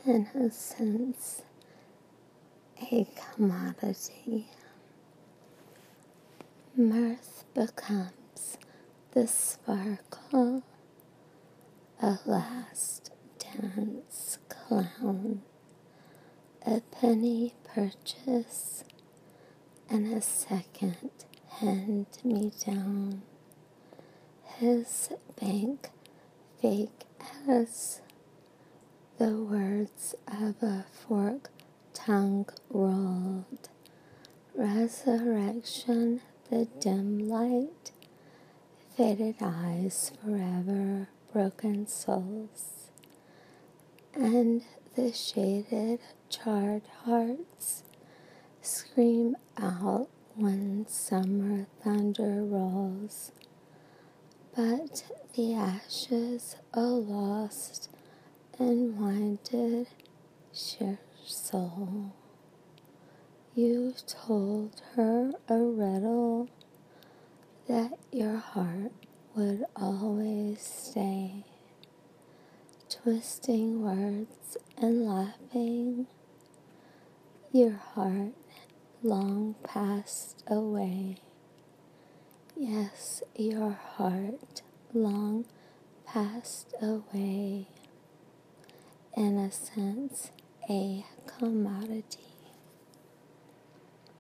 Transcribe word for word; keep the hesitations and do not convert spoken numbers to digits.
innocence a commodity. Mirth becomes the sparkle, a last dance clown, a penny purchase, and a second hand-me-down. His bank fake as the words of a fork tongue rolled. Resurrection, the dim light, faded eyes forever, broken souls, and the shaded, charred hearts scream out when summer thunder rolls. But the ashes, a lost and winded, sheer soul. You told her a riddle that your heart would always stay, twisting words and laughing, your heart long passed away. Yes, your heart long passed away. Innocence a commodity.